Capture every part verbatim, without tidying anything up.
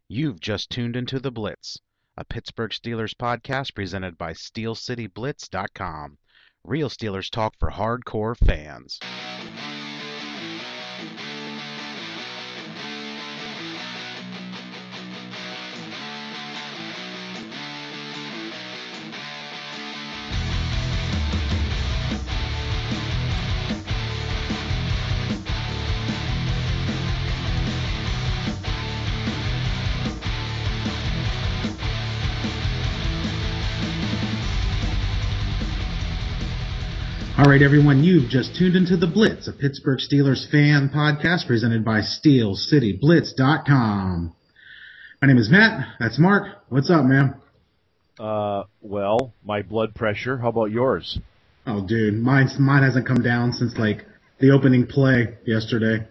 You've just tuned into The Blitz, a Pittsburgh Steelers podcast presented by Steel City Blitz dot com. Real Steelers talk for hardcore fans. All right, everyone, you've just tuned into The Blitz, a Pittsburgh Steelers fan podcast presented by Steel City Blitz dot com. My name is Matt. That's Mark. What's up, man? Uh, well, my blood pressure. How about yours? Oh, dude, mine, mine hasn't come down since, like, the opening play yesterday.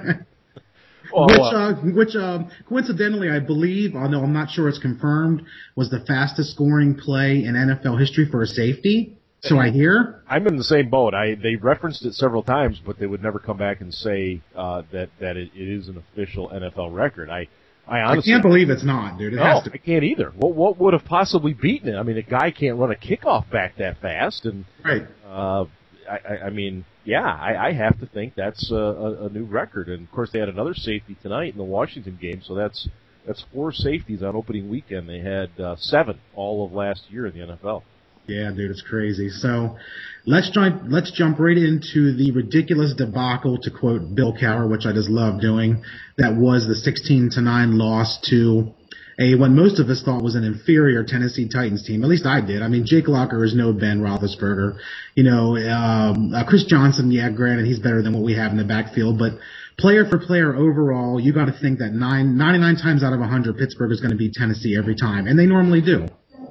Oh, which, uh, uh, which uh, coincidentally, I believe, although I'm not sure it's confirmed, was the fastest scoring play in N F L history for a safety. So I hear. I'm in the same boat. I they referenced it several times, but they would never come back and say uh, that that it, it is an official N F L record. I I honestly I can't believe it's not, dude. It no, has to. I can't either. What what would have possibly beaten it? I mean, a guy can't run a kickoff back that fast, and Right. uh, I, I I mean, yeah, I, I have to think that's a, a, a new record. And of course, they had another safety tonight in the Washington game, so that's that's four safeties on opening weekend. They had uh, seven all of last year in the N F L. Yeah, dude, it's crazy. So let's jump, let's jump right into the ridiculous debacle, to quote Bill Cowher, which I just love doing. That was the sixteen to nine loss to a what most of us thought was an inferior Tennessee Titans team. At least I did. I mean, Jake Locker is no Ben Roethlisberger. You know, um, uh, Chris Johnson, yeah, granted, he's better than what we have in the backfield, but player for player overall, you got to think that nine, ninety-nine times out of one hundred, Pittsburgh is going to beat Tennessee every time, and they normally do.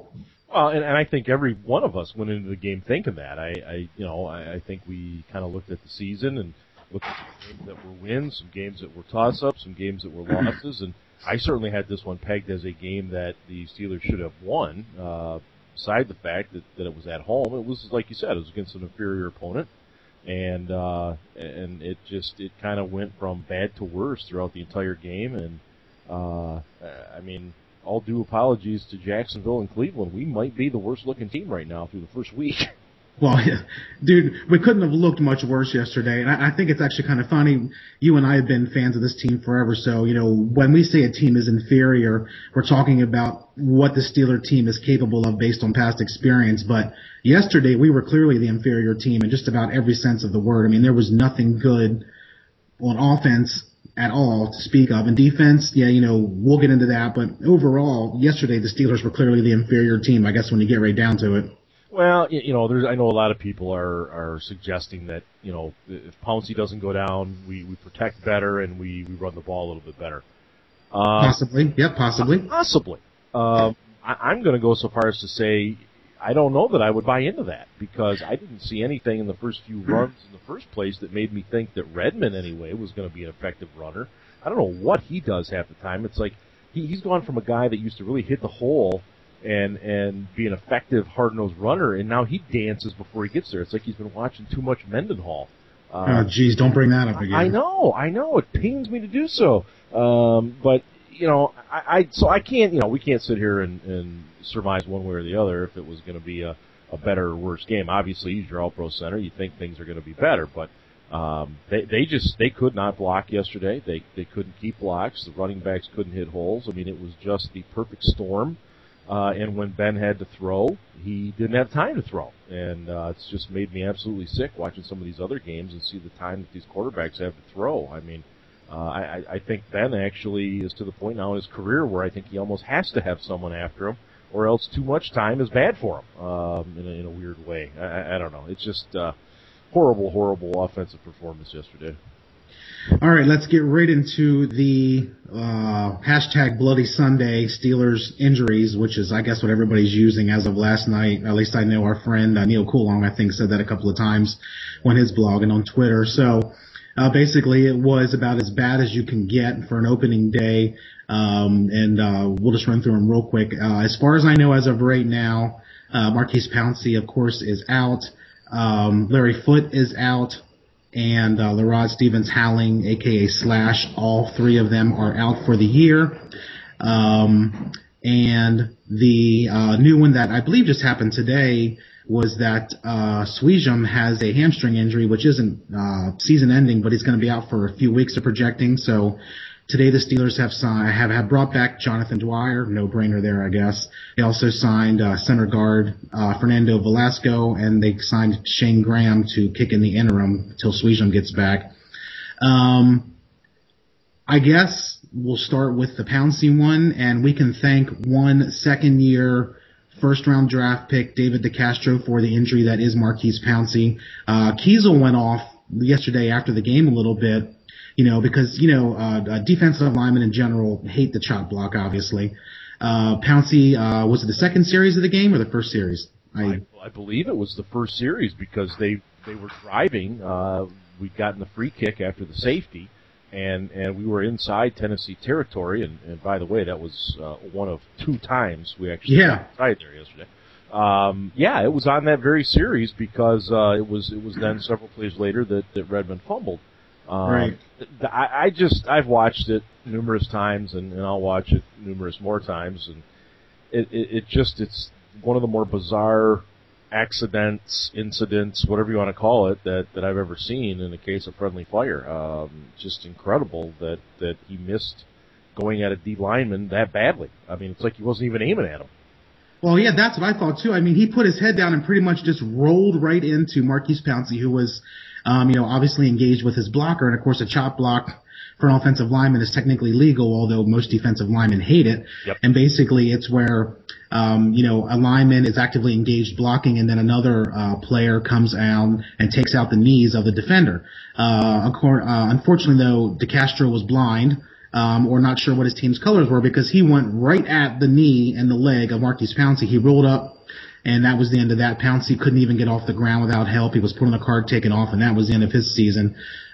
Well, and, and I think every one of us went into the game thinking that. I, I you know, I, I think we kind of looked at the season and looked at some games that were wins, some games that were toss-ups, some games that were losses, and I certainly had this one pegged as a game that the Steelers should have won. Uh, beside the fact that, that it was at home, it was, like you said, it was against an inferior opponent, and uh, and it just it kind of went from bad to worse throughout the entire game, and uh, I mean. All due apologies to Jacksonville and Cleveland. We might be the worst-looking team right now through the first week. Well, yeah, dude, we couldn't have looked much worse yesterday, and I, I think it's actually kind of funny. You and I have been fans of this team forever, so, you know, when we say a team is inferior, we're talking about what the Steeler team is capable of based on past experience, but yesterday we were clearly the inferior team in just about every sense of the word. I mean, there was nothing good on offense at all to speak of. In defense, yeah, you know, we'll get into that, but overall, yesterday the Steelers were clearly the inferior team, I guess, when you get right down to it. Well, you know, there's, I know a lot of people are, are suggesting that, you know, if Pouncey doesn't go down, we, we protect better and we, we run the ball a little bit better. Uh, possibly, yeah, possibly. Possibly. Um, I, I'm going to go so far as to say I don't know that I would buy into that, because I didn't see anything in the first few runs in the first place that made me think that Redmond, anyway, was going to be an effective runner. I don't know what he does half the time. It's like he, he's gone from a guy that used to really hit the hole and and be an effective, hard-nosed runner, and now he dances before he gets there. It's like he's been watching too much Mendenhall. Uh, oh, geez, don't bring that up again. I know, I know. It pains me to do so. Um, but, you know, I, I so I can't, you know, we can't sit here and, and surmise one way or the other if it was going to be a, a better or worse game. Obviously, he's your all-pro center. You think things are going to be better, but um, they they just they could not block yesterday. They they couldn't keep blocks. The running backs couldn't hit holes. I mean, it was just the perfect storm. Uh, and when Ben had to throw, he didn't have time to throw. And uh, it's just made me absolutely sick watching some of these other games and see the time that these quarterbacks have to throw. I mean, uh, I, I think Ben actually is to the point now in his career where I think he almost has to have someone after him, or else too much time is bad for him um, in, a, in a weird way. I, I don't know. It's just uh, horrible, horrible offensive performance yesterday. All right, let's get right into the uh, hashtag Bloody Sunday Steelers injuries, which is, I guess, what everybody's using as of last night. At least I know our friend uh, Neil Coulong, I think, said that a couple of times on his blog and on Twitter. So uh, basically it was about as bad as you can get for an opening day, um, and uh, we'll just run through them real quick. Uh, as far as I know as of right now, uh, Maurkice Pouncey, of course, is out. Um, Larry Foote is out. And uh, Lerod Stevens Howling, a k a. Slash, all three of them are out for the year. Um, and the uh, new one that I believe just happened today was that uh, Sweejum has a hamstring injury, which isn't uh, season-ending, but he's going to be out for a few weeks. They're projecting. So today the Steelers have signed, have, have brought back Jonathan Dwyer, no-brainer there, I guess. They also signed uh, center guard uh, Fernando Velasco, and they signed Shane Graham to kick in the interim until Sweejum gets back. Um, I guess we'll start with the Pouncey one, and we can thank one second-year first-round draft pick, David DeCastro, for the injury that is Marquise Pouncey. Uh, Kiesel went off yesterday after the game a little bit, you know, because, you know, uh, defensive linemen in general hate the chop block, obviously. Uh, Pouncey, uh, was it the second series of the game or the first series? I, I, I believe it was the first series because they, they were driving. Uh, we'd gotten the free kick after the safety. And and we were inside Tennessee territory, and, and by the way, that was uh, one of two times we actually yeah. got inside there yesterday. Um, yeah, it was on that very series because uh, it was it was then several plays later that, that Redmond fumbled. Um, right. I, I just I've watched it numerous times, and, and I'll watch it numerous more times, and it, it it just it's one of the more bizarre accidents, incidents, whatever you want to call it, that, that I've ever seen in the case of Friendly Fire. Um, just incredible that, that he missed going at a D lineman that badly. I mean, it's like he wasn't even aiming at him. Well, yeah, that's what I thought too. I mean, he put his head down and pretty much just rolled right into Marquise Pouncey, who was, um, you know, obviously engaged with his blocker, and of course a chop block for an offensive lineman is technically legal, although most defensive linemen hate it. Yep. And basically it's where, um, you know, a lineman is actively engaged blocking, and then another uh, player comes out and takes out the knees of the defender. Uh, uh, unfortunately, though, DeCastro was blind, um, or not sure what his team's colors were, because he went right at the knee and the leg of Marquise Pouncey. He rolled up, and that was the end of that. Pouncey couldn't even get off the ground without help. He was put on the card, taken off, and that was the end of his season.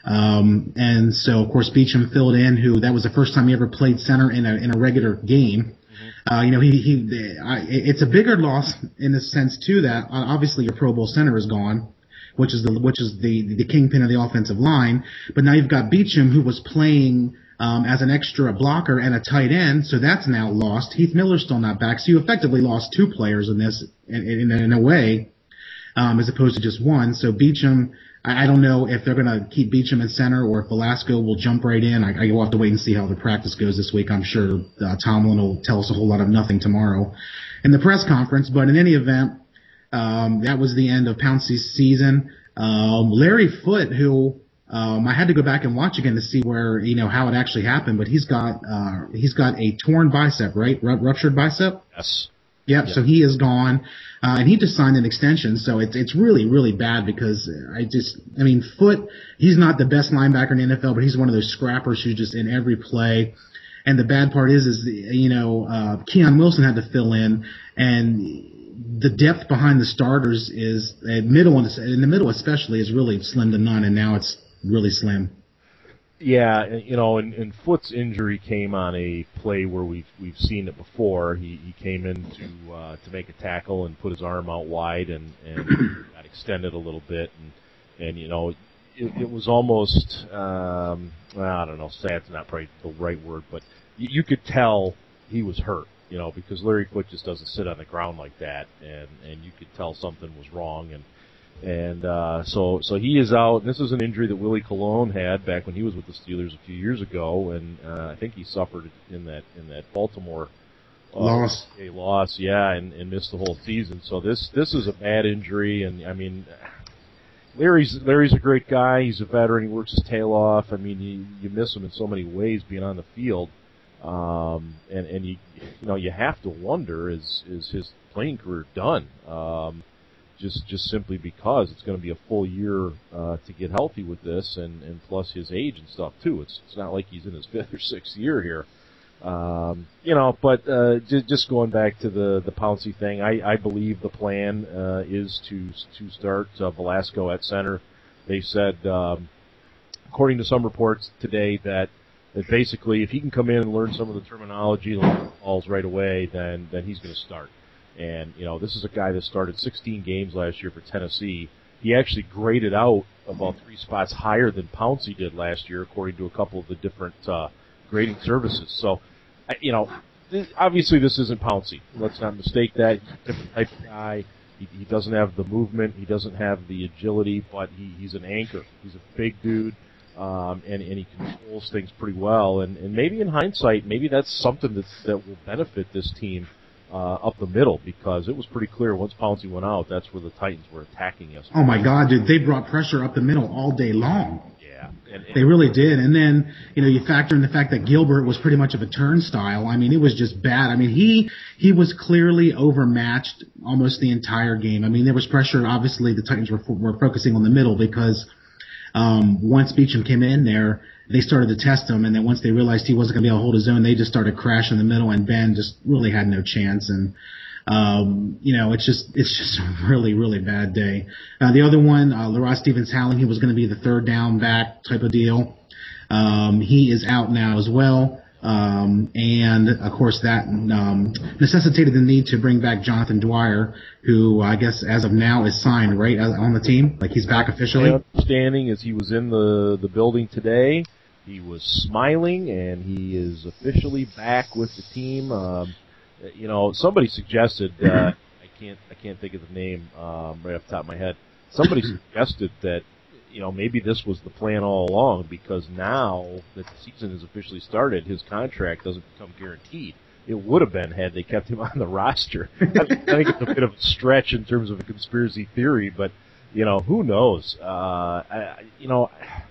Um, and so, of course, Beecham filled in, who that was the first time he ever played center in a in a regular game. Uh, you know, he, he, I, it's a bigger loss in the sense too that uh, obviously your Pro Bowl center is gone, which is the, which is the, the kingpin of the offensive line. But now you've got Beecham, who was playing, um, as an extra blocker and a tight end. So that's now lost. Heath Miller's still not back. So you effectively lost two players in this, in, in, in a way, um, as opposed to just one. So Beecham, I don't know if they're going to keep Beecham at center or if Velasco will jump right in. I, I will have to wait and see how the practice goes this week. I'm sure uh, Tomlin will tell us a whole lot of nothing tomorrow in the press conference. But in any event, um, that was the end of Pouncey's season. Um, Larry Foote, who um, I had to go back and watch again to see where, you know, how it actually happened. But he's got uh, he's got a torn bicep, right? R- ruptured bicep? Yes. Yep, yep. So he is gone. Uh, and he just signed an extension, so it's it's really, really bad because I just, I mean, Foote, he's not the best linebacker in the N F L, but he's one of those scrappers who's just in every play. And the bad part is, is, you know, uh, Keon Wilson had to fill in, and the depth behind the starters is, at middle, in the middle especially, is really slim to none, and now it's really slim. Yeah, you know, and, and Foote's injury came on a play where we've we've seen it before. He he came in to uh, to make a tackle and put his arm out wide and and got extended a little bit, and and you know, it, it was almost um, well, I don't know, sad's not probably the right word, but you, you could tell he was hurt, you know, because Larry Foote just doesn't sit on the ground like that, and and you could tell something was wrong. And. And uh, so, so he is out. And this is an injury that Willie Colon had back when he was with the Steelers a few years ago, and uh, I think he suffered in that in that Baltimore uh, loss. A loss, yeah, and, and missed the whole season. So this this is a bad injury, and I mean, Larry's Larry's a great guy. He's a veteran. He works his tail off. I mean, you you miss him in so many ways being on the field, um, and and you you know you have to wonder, is is his playing career done? Um, Just, just simply because it's going to be a full year uh, to get healthy with this, and, and plus his age and stuff too. It's, it's not like he's in his fifth or sixth year here, um, you know. But uh, just, just going back to the the Pouncey thing, I, I believe the plan uh, is to to start uh, Velasco at center. They said, um, according to some reports today, that that basically if he can come in and learn some of the terminology, learn the calls right away, then then he's going to start. And, you know, this is a guy that started sixteen games last year for Tennessee. He actually graded out about three spots higher than Pouncey did last year, according to a couple of the different uh, grading services. So, you know, th- obviously this isn't Pouncey. Let's not mistake that. He's a different type of guy. He, he doesn't have the movement. He doesn't have the agility, but he, he's an anchor. He's a big dude, um, and, and he controls things pretty well. And, and maybe in hindsight, maybe that's something that, that will benefit this team uh, up the middle, because it was pretty clear once Pouncey went out, that's where the Titans were attacking us. Oh, my God, dude. They brought pressure up the middle all day long. Yeah. And, and They really did. And then, you know, you factor in the fact that Gilbert was pretty much of a turnstile. I mean, it was just bad. I mean, he he was clearly overmatched almost the entire game. I mean, there was pressure. Obviously, the Titans were were focusing on the middle because um, once Beecham came in there, they started to test him. And then once they realized he wasn't going to be able to hold his own, they just started crashing the middle, and Ben just really had no chance. And Um, you know, it's just, it's just a really, really bad day. Uh, the other one, uh, Leroy Stevens-Howling, he was going to be the third down back type of deal. Um, he is out now as well. Um, and of course that, um, necessitated the need to bring back Jonathan Dwyer, who I guess as of now is signed, right, on the team? Like he's back officially? My understanding is he was in the, the building today. He was smiling, and he is officially back with the team. Um, You know, somebody suggested, uh, I can't, I can't think of the name, um, right off the top of my head. Somebody suggested that, you know, maybe this was the plan all along, because now that the season has officially started, his contract doesn't become guaranteed. It would have been had they kept him on the roster. I think it's a bit of a stretch in terms of a conspiracy theory, but, you know, who knows? Uh, I, you know,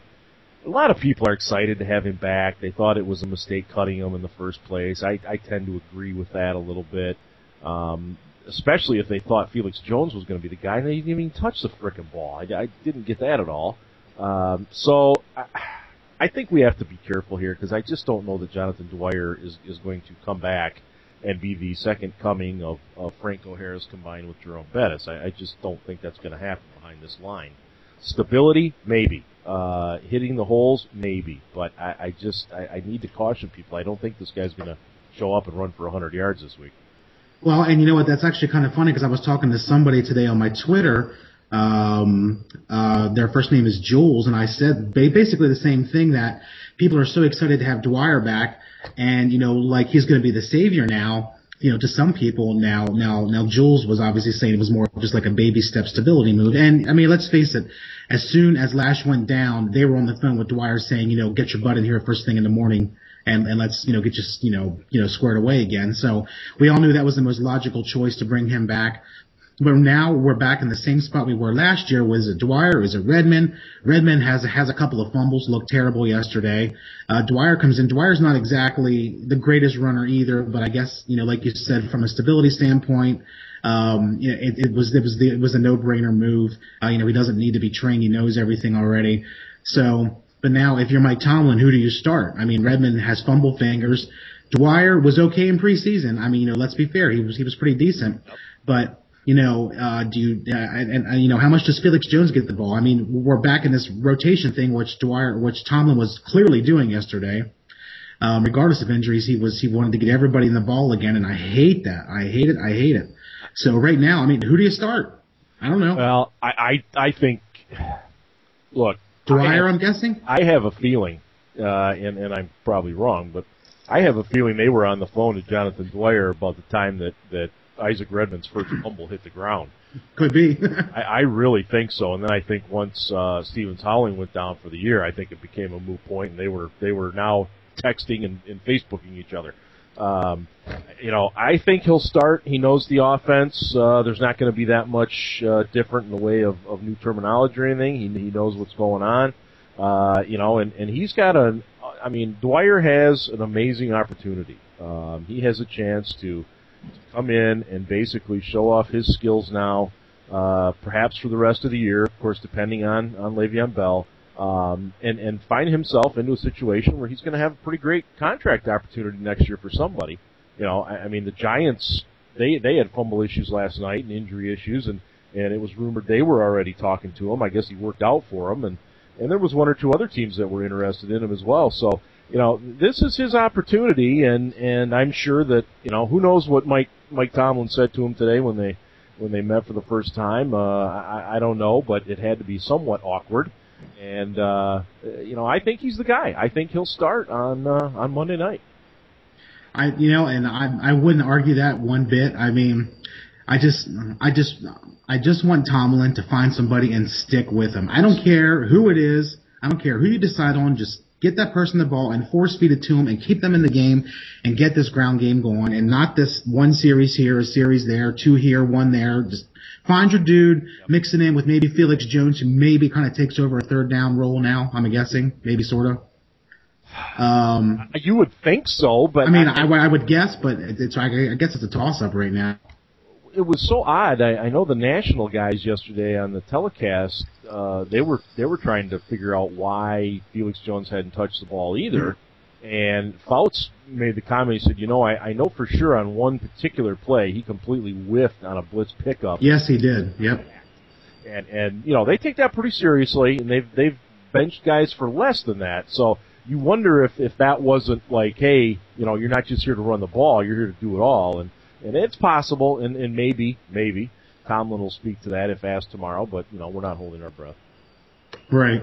a lot of people are excited to have him back. They thought it was a mistake cutting him in the first place. I, I tend to agree with that a little bit, um, especially if they thought Felix Jones was going to be the guy, and they didn't even touch the frickin' ball. I, I didn't get that at all. Um, so I, I think we have to be careful here, because I just don't know that Jonathan Dwyer is, is going to come back and be the second coming of, of Franco Harris combined with Jerome Bettis. I, I just don't think that's going to happen behind this line. Stability, maybe. Uh, hitting the holes, maybe. But I, I just, I, I need to caution people. I don't think this guy's going to show up and run for one hundred yards this week. Well, and you know what? That's actually kind of funny, because I was talking to somebody today on my Twitter. Um, uh, their first name is Jules, and I said basically the same thing, that people are so excited to have Dwyer back, and, you know, like he's going to be the savior now. You know, to some people now, now, now Jules was obviously saying it was more just like a baby step stability move. And I mean, let's face it, as soon as Lash went down, they were on the phone with Dwyer saying, you know, get your butt in here first thing in the morning and, and let's, you know, get you, you know, you know, squared away again. So we all knew that was the most logical choice to bring him back. But now we're back in the same spot we were last year. Was it Dwyer? Was it Redmond? Redmond has has a couple of fumbles, looked terrible yesterday. Uh, Dwyer comes in. Dwyer's not exactly the greatest runner either, but I guess, you know, like you said, from a stability standpoint, um, you know, it, it was it was the, it was a no-brainer move. Uh, you know, he doesn't need to be trained. He knows everything already. So, but now if you're Mike Tomlin, who do you start? I mean, Redmond has fumble fingers. Dwyer was okay in preseason. I mean, you know, let's be fair. He was he was pretty decent, but. You know, uh, do you, uh, and, and, you know, how much does Felix Jones get the ball? I mean, we're back in this rotation thing, which Dwyer, which Tomlin was clearly doing yesterday. Um, regardless of injuries, he was, he wanted to get everybody in the ball again, and I hate that. I hate it. I hate it. So right now, I mean, who do you start? I don't know. Well, I, I, I think, look. Dwyer, I'm guessing? I have a feeling, uh, and, and I'm probably wrong, but I have a feeling they were on the phone to Jonathan Dwyer about the time that, that Isaac Redmond's first fumble hit the ground. Could be. I, I really think so. And then I think once uh, Stevens-Howling went down for the year, I think it became a moot point, and they were they were now texting and, and Facebooking each other. Um, you know, I think he'll start. He knows the offense. Uh, there's not going to be that much uh, different in the way of, of new terminology or anything. He, he knows what's going on. Uh, you know, and, and he's got a. I mean, Dwyer has an amazing opportunity. Um, he has a chance to. Come in and basically show off his skills now, uh, perhaps for the rest of the year, of course, depending on, on Le'Veon Bell, um, and, and find himself into a situation where he's going to have a pretty great contract opportunity next year for somebody. You know, I, I mean, the Giants, they, they had fumble issues last night and injury issues, and, and it was rumored they were already talking to him. I guess he worked out for them, and, and there was one or two other teams that were interested in him as well. So, you know, this is his opportunity, and, and I'm sure that, you know, who knows what Mike Mike Tomlin said to him today when they when they met for the first time. Uh, I, I don't know, but it had to be somewhat awkward. And uh, you know, I think he's the guy. I think he'll start on uh, on Monday night. I, you know, and I, I wouldn't argue that one bit. I mean, I just, I just, I just want Tomlin to find somebody and stick with him. I don't care who it is. I don't care who you decide on. Just get that person the ball and force feed it to them and keep them in the game and get this ground game going, and not this one series here, a series there, two here, one there. Just find your dude, mix it in with maybe Felix Jones, who maybe kind of takes over a third down role now, I'm guessing, maybe sort of. Um, you would think so, but I mean, I, I would guess, but it's I guess it's a toss-up right now. It was so odd. I, I know the national guys yesterday on the telecast, uh, they were they were trying to figure out why Felix Jones hadn't touched the ball either. And Fouts made the comment, he said, you know, I, I know for sure on one particular play he completely whiffed on a blitz pickup. Yes, he did. Yep. And and you know, they take that pretty seriously, and they've they've benched guys for less than that. So you wonder if, if that wasn't like, hey, you know, you're not just here to run the ball, you're here to do it all. And And it's possible, and, and maybe, maybe, Tomlin will speak to that if asked tomorrow, but, you know, we're not holding our breath. Right.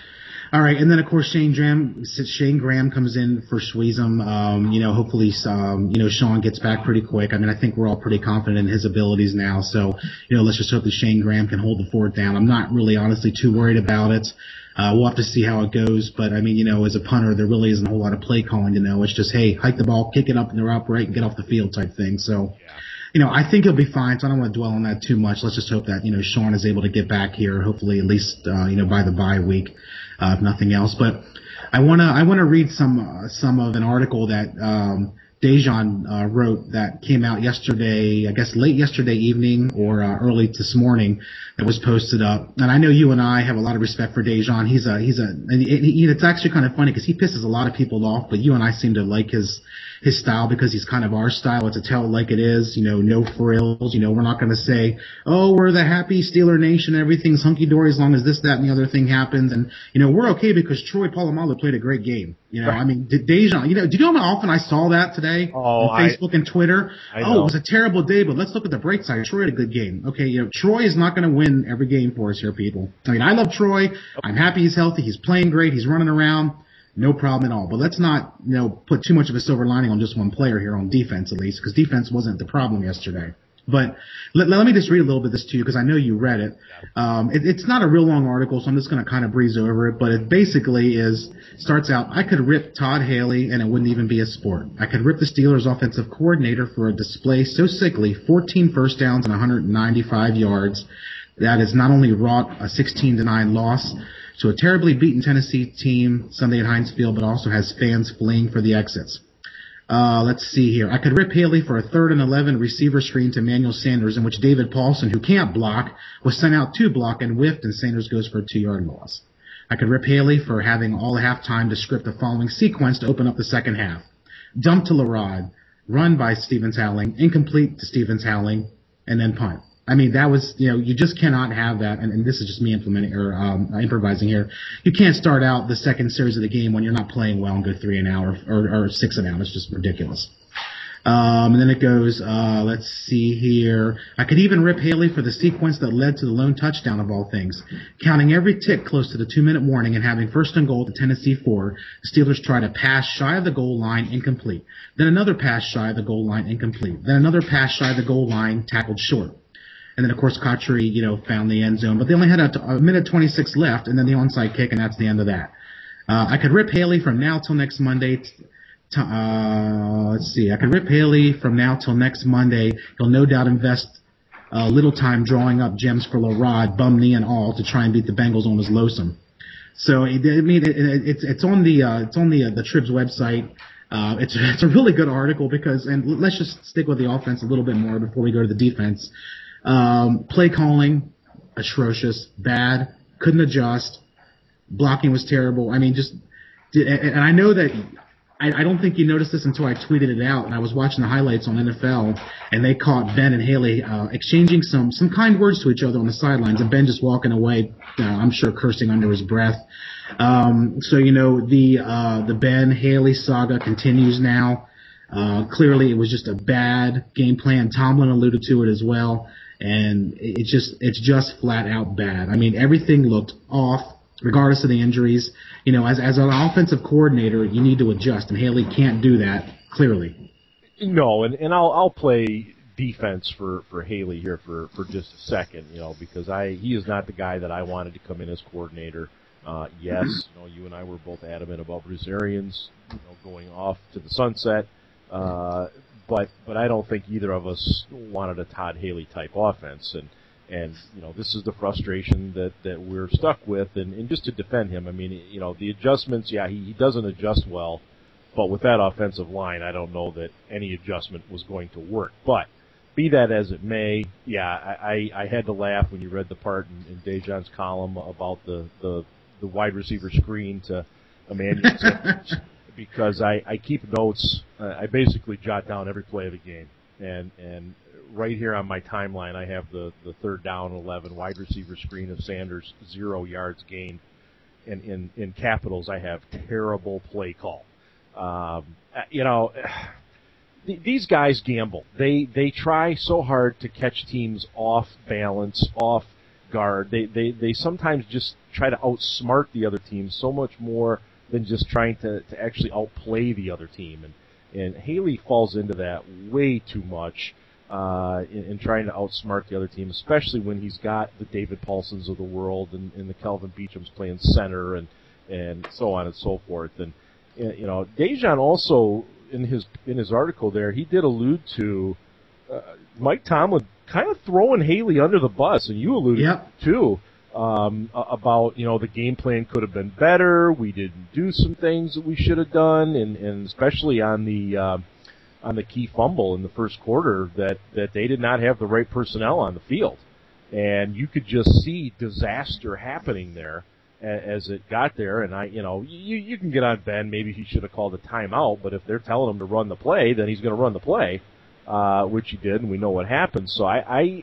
All right, and then, of course, Shane Graham, Shane Graham comes in for Sweezum. Um, you know, hopefully, um, you know, Sean gets back pretty quick. I mean, I think we're all pretty confident in his abilities now, so, you know, let's just hope that Shane Graham can hold the fort down. I'm not really, honestly, too worried about it. Uh, we'll have to see how it goes, but I mean, you know, as a punter, there really isn't a whole lot of play calling to know. It's just, hey, hike the ball, kick it up in the upright, and get off the field type thing. So, yeah. you know, I think he'll be fine, so I don't want to dwell on that too much. Let's just hope that, you know, Sean is able to get back here, hopefully at least, uh, you know, by the bye week, uh, if nothing else. But I want to, I want to read some, uh, some of an article that, um, Dejan uh, wrote that came out yesterday, I guess late yesterday evening or uh, early this morning, that was posted up. And I know you and I have a lot of respect for Dejan. He's a he's a and he, it's actually kind of funny because he pisses a lot of people off, but you and I seem to like his his style because he's kind of our style. It's a tell it like it is, you know, no frills. You know, we're not going to say, oh, we're the happy Steeler Nation, everything's hunky dory as long as this, that, and the other thing happens. And you know, we're okay because Troy Polamalu played a great game. You know, right. I mean, Dejan, you know, do you know how often I saw that today oh, on Facebook I, and Twitter? I oh, know. It was a terrible day, but let's look at the bright side. Troy had a good game. Okay, you know, Troy is not going to win every game for us here, people. I mean, I love Troy. I'm happy he's healthy. He's playing great. He's running around. No problem at all. But let's not, you know, put too much of a silver lining on just one player here on defense, at least, because defense wasn't the problem yesterday. But let, let me just read a little bit of this to you because I know you read it. Um, it. It's not a real long article, so I'm just going to kind of breeze over it. But it basically is starts out, I could rip Todd Haley and it wouldn't even be a sport. I could rip the Steelers' offensive coordinator for a display so sickly, fourteen first downs and one hundred ninety-five yards. That has not only wrought a sixteen to nine loss to a terribly beaten Tennessee team Sunday at Heinz Field, but also has fans fleeing for the exits. Uh, let's see here. I could rip Haley for a third and eleven receiver screen to Emmanuel Sanders, in which David Paulson, who can't block, was sent out to block and whiffed, and Sanders goes for a two-yard loss. I could rip Haley for having all the halftime to script the following sequence to open up the second half. Dump to Larod, run by Stevens Howling, incomplete to Stevens Howling, and then punt. I mean, that was, you know, you just cannot have that, and, and this is just me implementing or um, improvising here. You can't start out the second series of the game when you're not playing well and go three and out or, or, or six and out. It's just ridiculous. Um, and then it goes, uh, let's see here. I could even rip Haley for the sequence that led to the lone touchdown of all things. Counting every tick close to the two-minute warning and having first and goal to Tennessee four, the Steelers try to pass shy of the goal line, incomplete. Then another pass shy of the goal line, incomplete. Then another pass shy of the goal line, tackled short. And then, of course, Cotchery, you know, found the end zone. But they only had a, a minute twenty-six left, and then the onside kick, and that's the end of that. Uh, I could rip Haley from now till next Monday. T- t- uh, let's see. I could rip Haley from now till next Monday. He'll no doubt invest a little time drawing up gems for Larod, bum knee and all, to try and beat the Bengals on his lonesome. So, I mean, it, it, it's it's on the uh, it's on the uh, the Trib's website. Uh, it's it's a really good article because, and let's just stick with the offense a little bit more before we go to the defense. Um, play calling, atrocious, bad, couldn't adjust, blocking was terrible. I mean, just, and I know that, I, I don't think you noticed this until I tweeted it out, and I was watching the highlights on N F L, and they caught Ben and Haley uh, exchanging some, some kind words to each other on the sidelines, and Ben just walking away, uh, I'm sure cursing under his breath. Um, so, you know, the, uh, the Ben Haley saga continues now. Uh, clearly it was just a bad game plan. Tomlin alluded to it as well. And it's just, it's just flat out bad. I mean, everything looked off, regardless of the injuries. You know, as, as an offensive coordinator, you need to adjust, and Haley can't do that, clearly. No, and, and I'll I'll play defense for, for Haley here for, for just a second, you know, because I he is not the guy that I wanted to come in as coordinator. Uh, yes, you know, you and I were both adamant about Bruce Arians, you know, going off to the sunset. Uh, but but I don't think either of us wanted a Todd Haley type offense, and and you know, this is the frustration that, that we're stuck with, and, and just to defend him, I mean, you know, the adjustments, yeah, he, he doesn't adjust well. But with that offensive line, I don't know that any adjustment was going to work. But be that as it may, yeah, I, I, I had to laugh when you read the part in, in Dejan's column about the, the, the wide receiver screen to Emmanuel Sanders, because I, I keep notes. Uh, I basically jot down every play of the game. And, and right here on my timeline, I have the, the third down, eleven, wide receiver screen of Sanders, zero yards gained. And in, in capitals, I have terrible play call. Um, you know, th- these guys gamble. They they try so hard to catch teams off balance, off guard. They they they sometimes just try to outsmart the other team so much more than just trying to, to actually outplay the other team. And and Haley falls into that way too much uh, in, in trying to outsmart the other team, especially when he's got the David Paulsons of the world and, and the Kelvin Beachums playing center and and so on and so forth. And you know, Dejan also, in his in his article there, he did allude to uh, Mike Tomlin kind of throwing Haley under the bus, and you alluded yep. too um, about, you know, the game plan could have been better. We didn't do some things that we should have done, and, and especially on the uh, on the key fumble in the first quarter, that, that they did not have the right personnel on the field, and you could just see disaster happening there as it got there. And I, you know, you you can get on Ben. Maybe he should have called a timeout, but if they're telling him to run the play, then he's going to run the play, uh, which he did, and we know what happened. So I, I,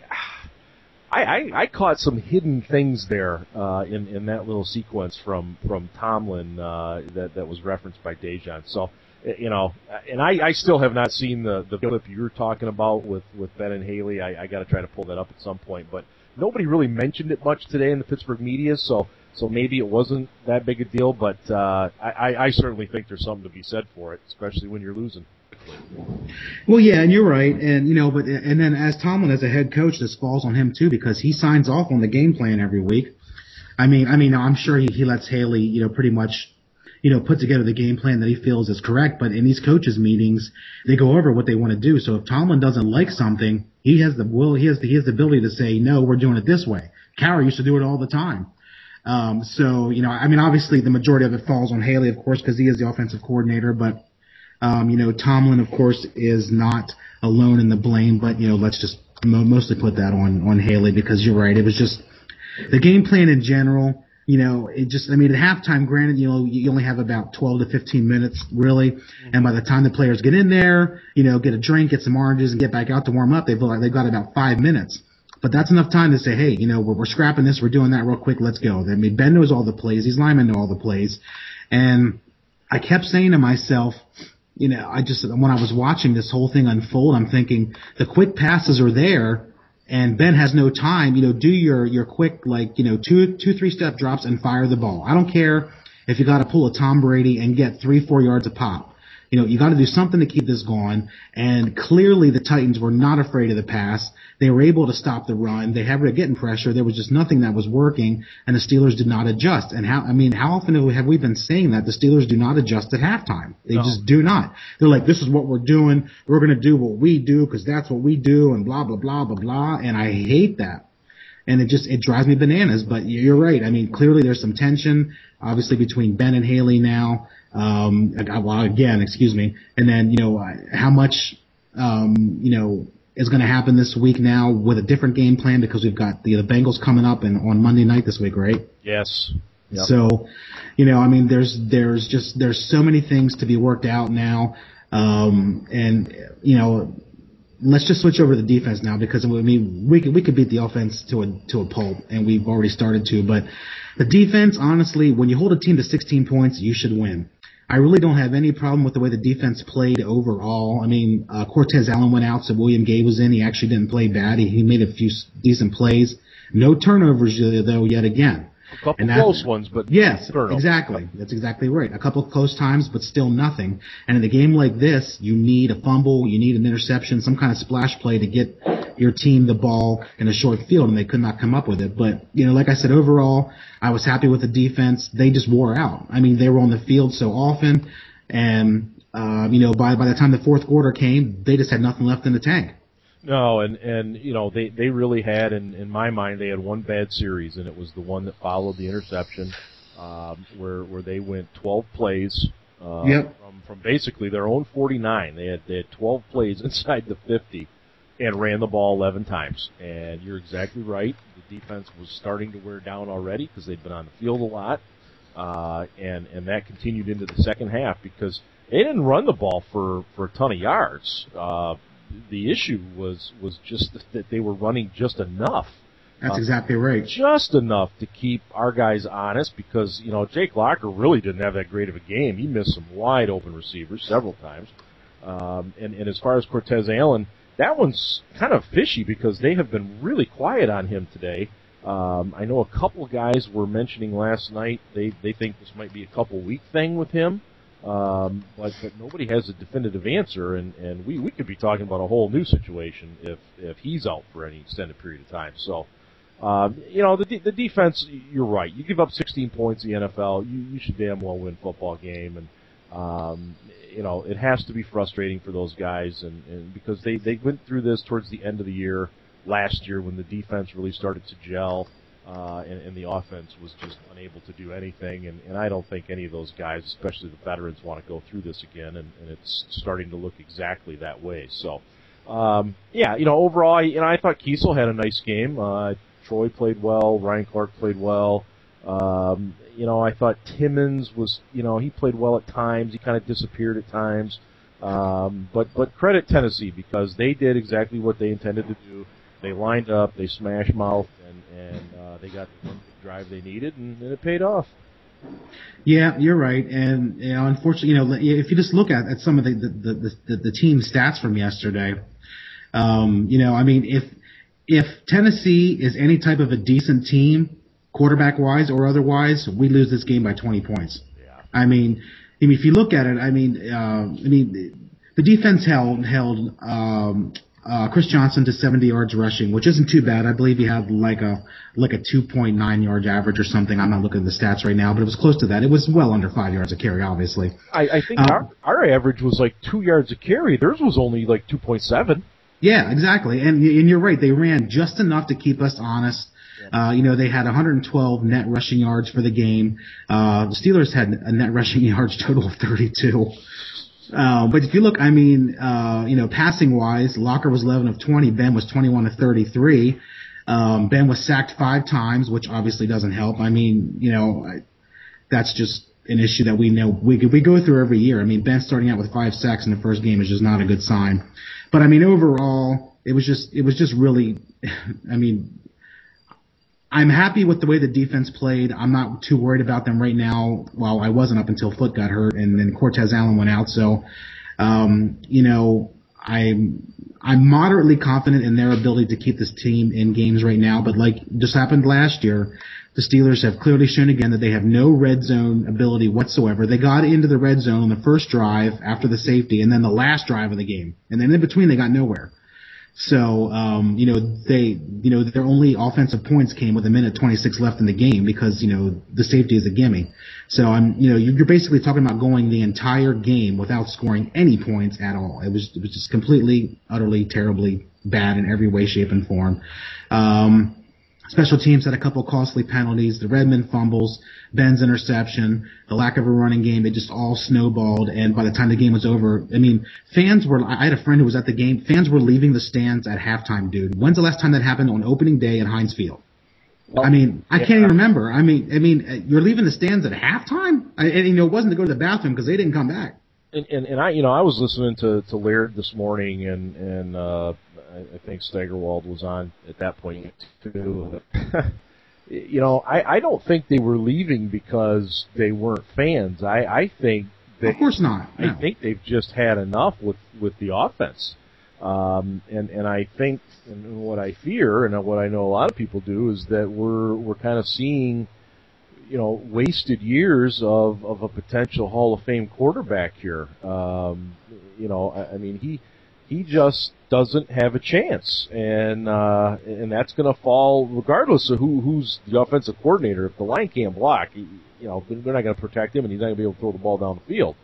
I, I, I caught some hidden things there uh, in in that little sequence from from Tomlin uh, that that was referenced by Dejan. So, you know, and I, I still have not seen the the clip you were talking about with with Ben and Haley. I, I got to try to pull that up at some point, but nobody really mentioned it much today in the Pittsburgh media. So. So maybe it wasn't that big a deal, but uh, I, I certainly think there's something to be said for it, especially when you're losing. Well, yeah, and you're right, and you know, but and then as Tomlin as a head coach, this falls on him too because he signs off on the game plan every week. I mean, I mean, I'm sure he, he lets Haley, you know, pretty much, you know, put together the game plan that he feels is correct. But in these coaches' meetings, they go over what they want to do. So if Tomlin doesn't like something, he has the will, he has the he has the ability to say, no, we're doing it this way. Cowher used to do it all the time. Um, so, you know, I mean, obviously the majority of it falls on Haley, of course, because he is the offensive coordinator, but, um, you know, Tomlin, of course, is not alone in the blame, but, you know, let's just mo- mostly put that on, on Haley because you're right. It was just the game plan in general, you know, it just, I mean, at halftime, granted, you know, you only have about twelve to fifteen minutes, really, and by the time the players get in there, you know, get a drink, get some oranges, and get back out to warm up, they've, they've got about five minutes. But that's enough time to say, hey, you know, we're, we're scrapping this, we're doing that real quick, let's go. I mean, Ben knows all the plays, these linemen know all the plays. And I kept saying to myself, you know, I just, when I was watching this whole thing unfold, I'm thinking the quick passes are there and Ben has no time, you know, do your, your quick, like, you know, two, two, three step drops and fire the ball. I don't care if you got to pull a Tom Brady and get three, four yards a pop. You know, you got to do something to keep this going. And clearly the Titans were not afraid of the pass. They were able to stop the run. They had to get in pressure. There was just nothing that was working, and the Steelers did not adjust. And how, I mean, how often have we been saying that the Steelers do not adjust at halftime? They no. just do not. They're like, this is what we're doing. We're going to do what we do because that's what we do and blah, blah, blah, blah, blah. And I hate that. And it just, it drives me bananas. But you're right. I mean, clearly there's some tension, obviously, between Ben and Haley now. Um, well, again, excuse me. And then, you know, how much, um, you know, is going to happen this week now with a different game plan because we've got the, the Bengals coming up and on Monday night this week, right? Yes. Yep. So, you know, I mean, there's, there's just, there's so many things to be worked out now. Um, and, you know, let's just switch over to the defense now because, I mean, we could, we could beat the offense to a, to a pulp and we've already started to, but the defense, honestly, when you hold a team to sixteen points, you should win. I really don't have any problem with the way the defense played overall. I mean, uh, Cortez Allen went out, so William Gay was in. He actually didn't play bad. He, he made a few decent plays. No turnovers, though, yet again. A couple And close ones, but yes, turnovers. exactly. That's exactly right. A couple close times, but still nothing. And in a game like this, you need a fumble, you need an interception, some kind of splash play to get your team the ball in a short field, and they could not come up with it. But, you know, like I said, overall, I was happy with the defense. They just wore out. I mean, they were on the field so often, and, uh, you know, by, by the time the fourth quarter came, they just had nothing left in the tank. No, and, and you know, they, they really had, in, in my mind, they had one bad series, and it was the one that followed the interception, um, where where they went twelve plays uh, yep. from from basically their own forty-nine. They had they had twelve plays inside the fifty, and ran the ball eleven times. And you're exactly right. The defense was starting to wear down already because they'd been on the field a lot, uh, and and that continued into the second half because they didn't run the ball for for a ton of yards. Uh, The issue was was just that they were running just enough. That's uh, exactly right. Just enough to keep our guys honest because, you know, Jake Locker really didn't have that great of a game. He missed some wide open receivers several times. Um, and, and as far as Cortez Allen, that one's kind of fishy because they have been really quiet on him today. Um, I know a couple guys were mentioning last night they, they think this might be a couple week thing with him. Um, but, but nobody has a definitive answer, and, and we, we could be talking about a whole new situation if, if he's out for any extended period of time. So, um, you know, the the defense, you're right. You give up sixteen points in the N F L, you, you should damn well win a football game. And, um, you know, it has to be frustrating for those guys, and, and because they, they went through this towards the end of the year last year when the defense really started to gel. Uh, and, and the offense was just unable to do anything, and, and I don't think any of those guys, especially the veterans, want to go through this again, and, and it's starting to look exactly that way. So, um, yeah, you know, overall, I, you know, I thought Kiesel had a nice game. Uh, Troy played well. Ryan Clark played well. Um, you know, I thought Timmons was, you know, he played well at times. He kind of disappeared at times. Um, but, but credit Tennessee because they did exactly what they intended to do. They lined up, they smash mouthed, and, and uh, they got the one big drive they needed, and, and it paid off. Yeah, you're right. And, you know, unfortunately, you know, if you just look at, at some of the, the, the, the, the team stats from yesterday, um, you know, I mean, if, if Tennessee is any type of a decent team, quarterback-wise or otherwise, we lose this game by twenty points. Yeah. I mean, I mean, if you look at it, I mean, uh, I mean, the defense held, held, um, Uh, Chris Johnson to seventy yards rushing, which isn't too bad. I believe he had like a like a two point nine yards average or something. I'm not looking at the stats right now, but it was close to that. It was well under five yards a carry, obviously. I, I think um, our, our average was like two yards a carry. Theirs was only like two point seven. Yeah, exactly. And and you're right. They ran just enough to keep us honest. Uh, you know, they had one hundred twelve net rushing yards for the game. Uh, the Steelers had a net rushing yards total of thirty-two. Uh, but if you look, I mean, uh, you know, passing wise, Locker was eleven of twenty. Ben was twenty-one of thirty-three. Um, Ben was sacked five times, which obviously doesn't help. I mean, you know, I, that's just an issue that we know we we go through every year. I mean, Ben starting out with five sacks in the first game is just not a good sign. But I mean, overall, it was just, it was just really, I mean, I'm happy with the way the defense played. I'm not too worried about them right now. Well, I wasn't up until Foot got hurt and then Cortez Allen went out. So, um, you know, I'm, I'm moderately confident in their ability to keep this team in games right now. But like just happened last year, the Steelers have clearly shown again that they have no red zone ability whatsoever. They got into the red zone on the first drive after the safety and then the last drive of the game. And then in between, they got nowhere. So, um, you know, they, you know, their only offensive points came with a minute twenty-six left in the game because, you know, the safety is a gimme. So I'm, you know, you're basically talking about going the entire game without scoring any points at all. It was, it was just completely, utterly, terribly bad in every way, shape, and form. Um, Special teams had a couple costly penalties, the Redmond fumbles, Ben's interception, the lack of a running game. They just all snowballed, and by the time the game was over, I mean, fans were, I had a friend who was at the game, fans were leaving the stands at halftime, dude. When's the last time that happened on opening day at Heinz Field? Well, I mean, I yeah. can't even remember. I mean, I mean, you're leaving the stands at halftime? I, and, you know, it wasn't to go to the bathroom because they didn't come back. And, and, and I, you know, I was listening to, to Laird this morning, and, and, uh, I think Steigerwald was on at that point too. You know, I, I don't think they were leaving because they weren't fans. I, I think they, of course not. No. I think they've just had enough with, with the offense. Um, and, and I think, and what I fear, and what I know a lot of people do, is that we're we're kind of seeing you know, wasted years of, of a potential Hall of Fame quarterback here. Um, you know, I, I mean, he he just doesn't have a chance, and uh, and that's going to fall regardless of who who's the offensive coordinator. If the line can't block, he, you know, they're not going to protect him, and he's not going to be able to throw the ball down the field.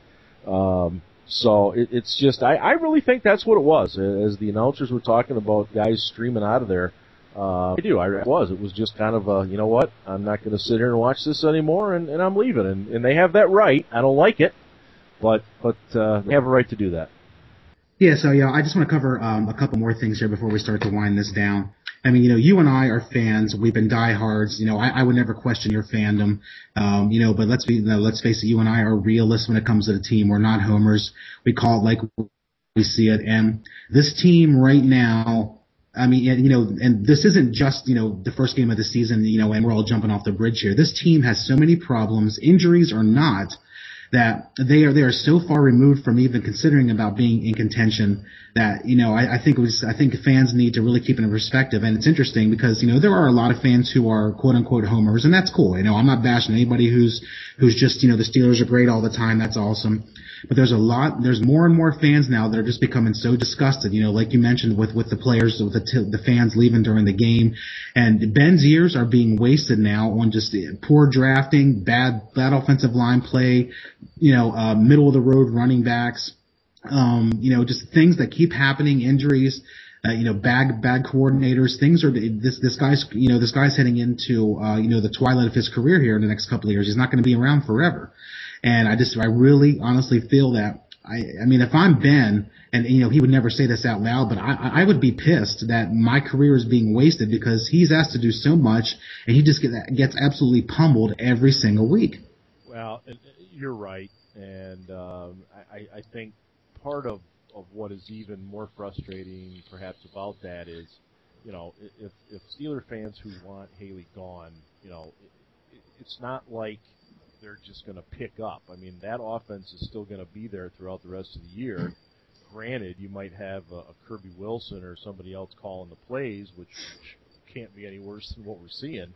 Um, so it, it's just, I, I really think that's what it was. As the announcers were talking about guys streaming out of there, uh, I do. I it was. It was just kind of a, you know what? I'm not going to sit here and watch this anymore, and, and I'm leaving. And, and they have that right. I don't like it, but but uh, they have a right to do that. Yeah, so yeah, I just want to cover um, a couple more things here before we start to wind this down. I mean, you know, you and I are fans. We've been diehards. You know, I, I would never question your fandom. Um, you know, but let's be, you know, let's face it. You and I are realists when it comes to the team. We're not homers. We call it like we see it. And this team right now, I mean, you know, and this isn't just, you know, the first game of the season, you know, and we're all jumping off the bridge here. This team has so many problems, injuries or not, that they are they are so far removed from even considering about being in contention that, you know, I, I think it was I think fans need to really keep it in perspective. And it's interesting because, you know, there are a lot of fans who are quote unquote homers, and that's cool. You know, I'm not bashing anybody who's who's just, you know, the Steelers are great all the time. That's awesome. But there's a lot, there's more and more fans now that are just becoming so disgusted, you know, like you mentioned with, with the players, with the, t- the fans leaving during the game. And Ben's years are being wasted now on just poor drafting, bad, bad offensive line play, you know, uh, middle of the road running backs, um, you know, just things that keep happening, injuries. Uh, you know, bad, bad coordinators, things are, this, this guy's, you know, this guy's heading into, uh, you know, the twilight of his career here in the next couple of years. He's not going to be around forever. And I just, I really honestly feel that, I, I mean, if I'm Ben, and, you know, he would never say this out loud, but I, I would be pissed that my career is being wasted because he's asked to do so much and he just get, gets absolutely pummeled every single week. Well, you're right. And, um, I, I think part of, of what is even more frustrating perhaps about that is, you know, if, if Steeler fans who want Haley gone, you know, it, it, it's not like they're just going to pick up. I mean, that offense is still going to be there throughout the rest of the year. Granted, you might have a, a Kirby Wilson or somebody else calling the plays, which, which can't be any worse than what we're seeing.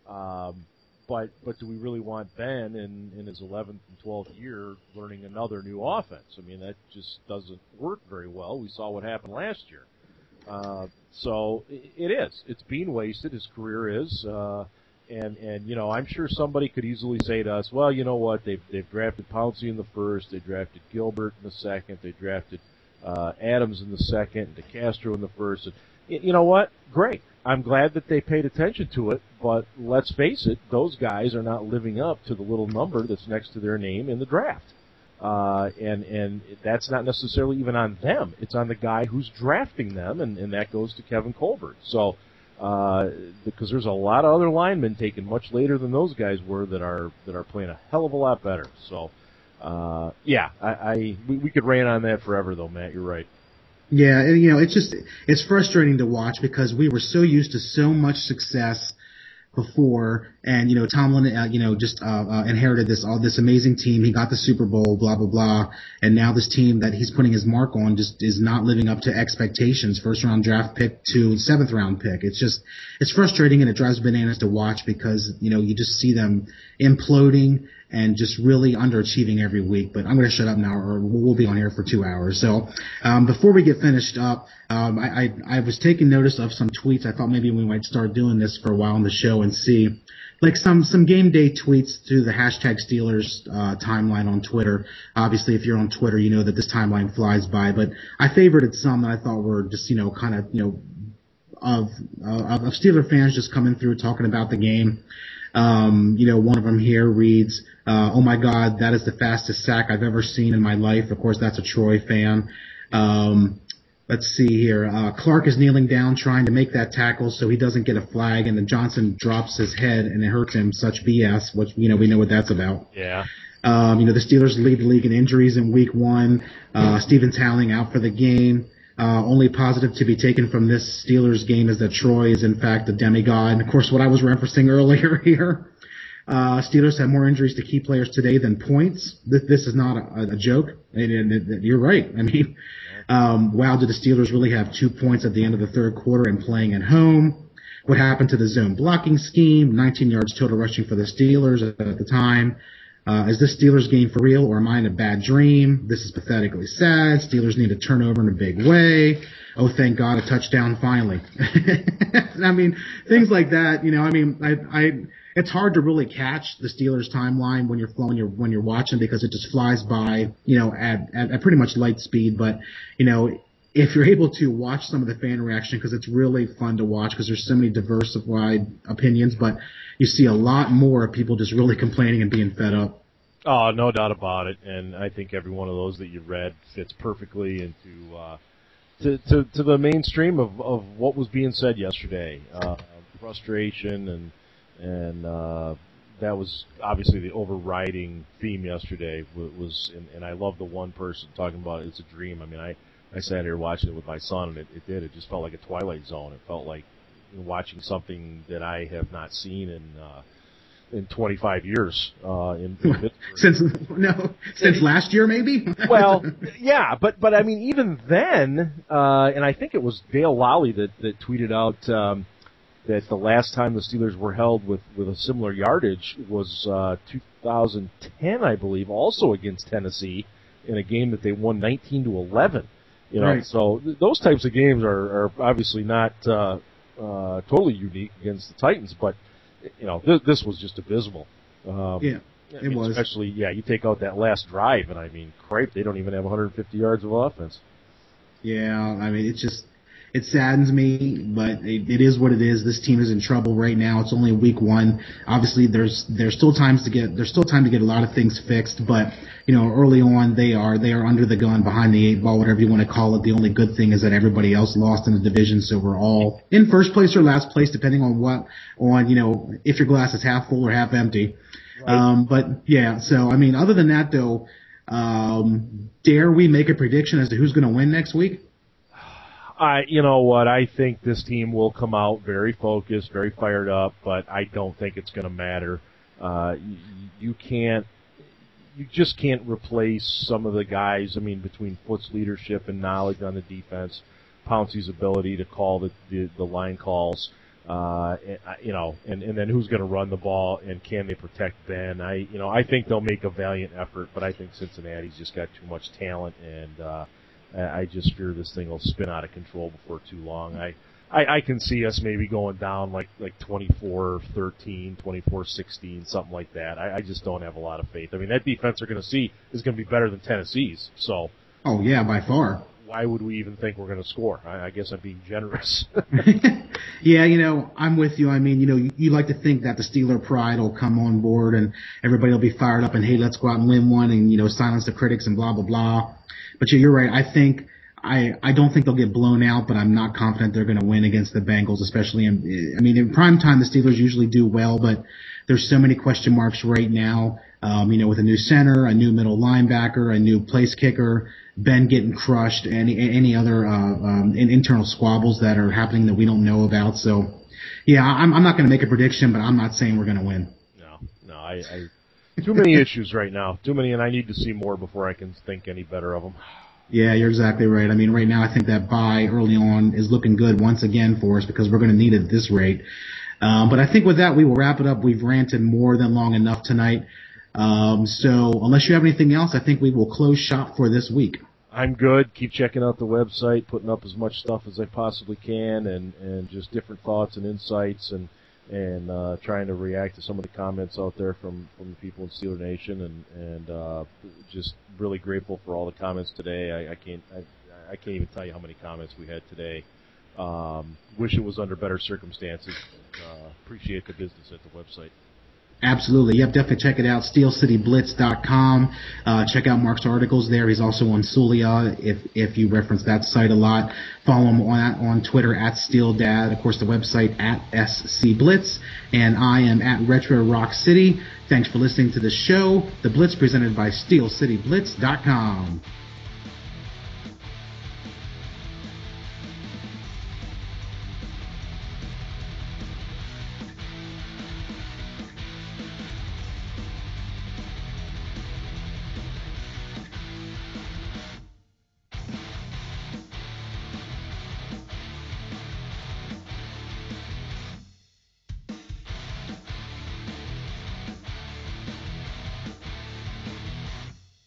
Um, but but do we really want Ben in, in his eleventh and twelfth year learning another new offense? I mean, that just doesn't work very well. We saw what happened last year. Uh, so it, it is. It's being wasted. His career is. Uh, And, and, you know, I'm sure somebody could easily say to us, well, you know what, they've, they've drafted Pouncey in the first, they drafted Gilbert in the second, they drafted, uh, Adams in the second, DeCastro in the first. And, you know what? Great. I'm glad that they paid attention to it, but let's face it, those guys are not living up to the little number that's next to their name in the draft. Uh, and, and that's not necessarily even on them. It's on the guy who's drafting them, and, and that goes to Kevin Colbert. So, Uh, because there's a lot of other linemen taken much later than those guys were that are that are playing a hell of a lot better. So, uh, yeah, I, I we, we could rant on that forever, though, Matt. You're right. Yeah, and, you know, it's just it's frustrating to watch because we were so used to so much success before, and, you know, Tomlin, uh, you know, just uh, uh, inherited this all this amazing team. He got the Super Bowl, blah blah blah, and now this team that he's putting his mark on just is not living up to expectations. First round draft pick to seventh round pick. It's just it's frustrating and it drives bananas to watch because, you know, you just see them imploding and just really underachieving every week. But I'm going to shut up now, or we'll be on here for two hours. So um, before we get finished up, um, I, I, I was taking notice of some tweets. I thought maybe we might start doing this for a while on the show and see, like some some game day tweets through the hashtag Steelers uh, timeline on Twitter. Obviously, if you're on Twitter, you know that this timeline flies by. But I favorited some that I thought were just, you know, kind of, you know, of uh, of Steeler fans just coming through talking about the game. Um, you know, one of them here reads, uh, oh my God, that is the fastest sack I've ever seen in my life. Of course, that's a Troy fan. Um, let's see here. Uh, Clark is kneeling down trying to make that tackle so he doesn't get a flag, and then Johnson drops his head and it hurts him. Such B S, which, you know, we know what that's about. Yeah. Um, you know, the Steelers lead the league in injuries in week one. Uh, Stephen Towling out for the game. Uh, only positive to be taken from this Steelers game is that Troy is, in fact, a demigod. And, of course, what I was referencing earlier here, uh, Steelers have more injuries to key players today than points. This, this is not a, a joke. And, and, and you're right. I mean, um, wow, did the Steelers really have two points at the end of the third quarter and playing at home? what happened to the zone blocking scheme, nineteen yards total rushing for the Steelers at the time. Uh, is this Steelers game for real, or am I in a bad dream? This is pathetically sad. Steelers need a turnover in a big way. Oh, thank God, a touchdown finally. I mean, things like that, you know, I mean, I, I, it's hard to really catch the Steelers timeline when you're when you're when you're watching, because it just flies by, you know, at, at, at pretty much light speed. But, you know, if you're able to watch some of the fan reaction, because it's really fun to watch, because there's so many diversified opinions, but you see a lot more of people just really complaining and being fed up. Oh, no doubt about it. And I think every one of those that you read fits perfectly into uh, to, to to the mainstream of, of what was being said yesterday. Uh, frustration and and uh, that was obviously the overriding theme yesterday. Was and, and I love the one person talking about it's a dream. I mean, I, I sat here watching it with my son, and it, it did. It just felt like a Twilight Zone. It felt like, you know, watching something that I have not seen in uh, in twenty-five years. Uh, in, in since no, since last year maybe. Well, yeah, but but I mean, even then, uh, and I think it was Dale Lally that that tweeted out um, that the last time the Steelers were held with with a similar yardage was uh, two thousand ten, I believe, also against Tennessee in a game that they won nineteen to eleven. You know, right. So th- those types of games are, are obviously not uh, uh, totally unique against the Titans, but you know, th- this was just abysmal. Um, yeah, I it mean, was. Especially, yeah, you take out that last drive, and I mean, crap, they don't even have one hundred fifty yards of offense. Yeah, I mean, it's just, it saddens me, but it, it is what it is. This team is in trouble right now. It's only week one. Obviously, there's there's still times to get there's still time to get a lot of things fixed, but you know, early on they are they are under the gun, behind the eight ball, whatever you want to call it. The only good thing is that everybody else lost in the division, so we're all in first place or last place, depending on what on you know if your glass is half full or half empty. Right. Um, but yeah, so I mean, other than that though, um, dare we make a prediction as to who's going to win next week? I, you know what, I think this team will come out very focused, very fired up, but I don't think it's going to matter. Uh, you, you can't, you just can't replace some of the guys. I mean, between Foot's leadership and knowledge on the defense, Pouncey's ability to call the the, the line calls, uh, and, you know, and, and then who's going to run the ball and can they protect Ben? I, you know, I think they'll make a valiant effort, but I think Cincinnati's just got too much talent, and uh, I just fear this thing will spin out of control before too long. I, I, I can see us maybe going down like like twenty-four thirteen, twenty-four sixteen, something like that. I, I just don't have a lot of faith. I mean, that defense they're going to see is going to be better than Tennessee's. So, oh yeah, by far. Why would we even think we're going to score? I, I guess I'm being generous. Yeah, you know, I'm with you. I mean, you know, you, you like to think that the Steeler pride will come on board and everybody will be fired up and, hey, let's go out and win one and, you know, silence the critics and blah, blah, blah. But yeah, you're right. I think I I don't think they'll get blown out, but I'm not confident they're going to win against the Bengals, especially in. I mean, in prime time, the Steelers usually do well, but there's so many question marks right now. Um, you know, with a new center, a new middle linebacker, a new place kicker, Ben getting crushed, any any other uh, um, internal squabbles that are happening that we don't know about. So, yeah, I'm I'm not going to make a prediction, but I'm not saying we're going to win. No, no, I. I Too many issues right now. Too many, and I need to see more before I can think any better of them. Yeah, you're exactly right. I mean, right now I think that bye early on is looking good once again for us because we're going to need it at this rate. Um, but I think with that, we will wrap it up. We've ranted more than long enough tonight. Um, so unless you have anything else, I think we will close shop for this week. I'm good. Keep checking out the website, putting up as much stuff as I possibly can, and, and just different thoughts and insights, and and uh, trying to react to some of the comments out there from, from the people in Steeler Nation, and and uh, just really grateful for all the comments today. I, I can't I, I can't even tell you how many comments we had today. Um, wish it was under better circumstances. Uh, appreciate the business at the website. Absolutely. Yep, definitely check it out. steel city blitz dot com. Uh, check out Mark's articles there. He's also on Zulia if if you reference that site a lot. Follow him on on Twitter at SteelDad. Of course, the website at S C Blitz. And I am at Retro Rock City. Thanks for listening to the show. The Blitz presented by steel city blitz dot com.